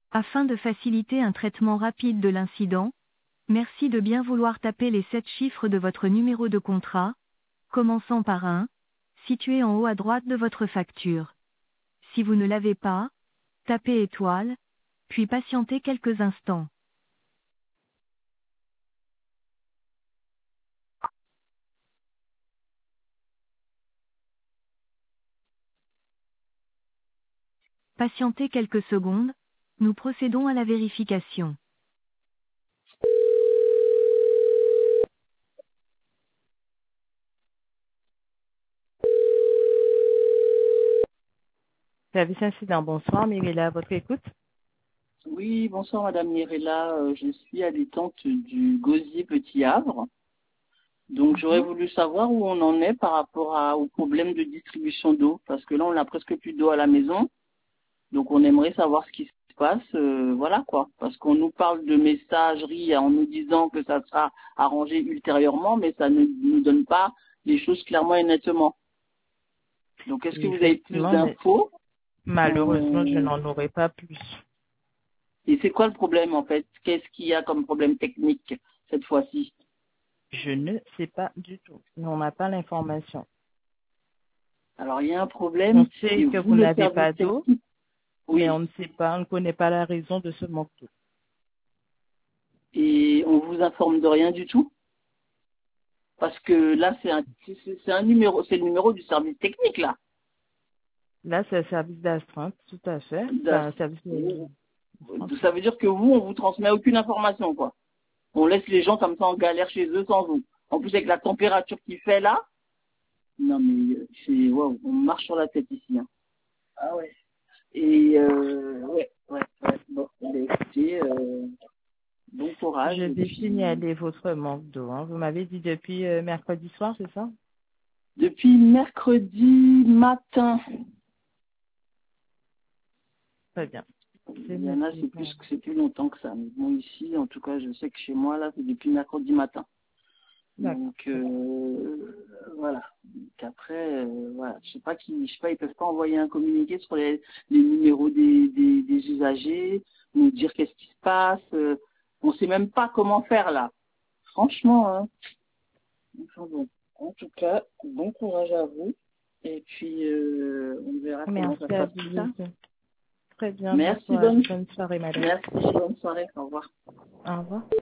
Afin de faciliter un traitement rapide de l'incident, merci de bien vouloir taper les 7 chiffres de votre numéro de contrat, commençant par 1, situé en haut à droite de votre facture. Si vous ne l'avez pas, tapez étoile, puis patientez quelques instants. Patientez quelques secondes, nous procédons à la vérification. Service incident, bonsoir, Mirella, à votre écoute. Oui, bonsoir Madame Mirella, je suis habitante du Gosier Petit Havre. Donc j'aurais voulu savoir où on en est par rapport au problème de distribution d'eau, parce que là on n'a presque plus d'eau à la maison. Donc on aimerait savoir ce qui se passe, voilà quoi. Parce qu'on nous parle de messagerie en nous disant que ça sera arrangé ultérieurement, mais ça ne nous donne pas les choses clairement et nettement. Donc est-ce que vous avez plus Effectivement, mais d'infos? malheureusement, je n'en aurai pas plus. Et c'est quoi le problème en fait? Qu'est-ce qu'il y a comme problème technique cette fois-ci? Je ne sais pas du tout. On n'a pas l'information. Alors, il y a un On problème, sait et que vous, vous le n'avez service pas d'eau, technique, mais oui, on ne sait pas, on ne connaît pas la raison de ce manque d'eau. et on vous informe de rien du tout, parce que là, c'est un numéro, c'est le numéro du service technique, là. Là, c'est un service d'astreinte, tout à fait. C'est Da- un service d'astreinte. Ça veut dire que vous, on vous transmet aucune information, quoi. On laisse les gens comme ça en galère chez eux sans vous. En plus, avec la température qu'il fait là, non mais, c'est, waouh, on marche sur la tête ici, hein. Ah ouais. Et, ouais. Bon, bah, écoutez, bon courage, Je et vais puis... signaler votre manque d'eau, hein. Vous m'avez dit depuis mercredi soir, c'est ça? Depuis mercredi matin. Très bien. C'est Il y en a, noté. c'est plus longtemps que ça. Mais bon, ici, en tout cas, je sais que chez moi, là, c'est depuis mercredi matin. D'accord. Donc, voilà. Donc après, voilà. Je sais pas, ils peuvent pas envoyer un communiqué sur les numéros des usagers, nous dire qu'est-ce qui se passe. On sait même pas comment faire, là. Franchement, hein. Enfin, bon. En tout cas, bon courage à vous. Et puis, on verra comment ça Merci se à passe plus vous tard. aussi. Très bien, bon Merci, courage. Bonne soirée, madame. bonne soirée. Au revoir. Au revoir.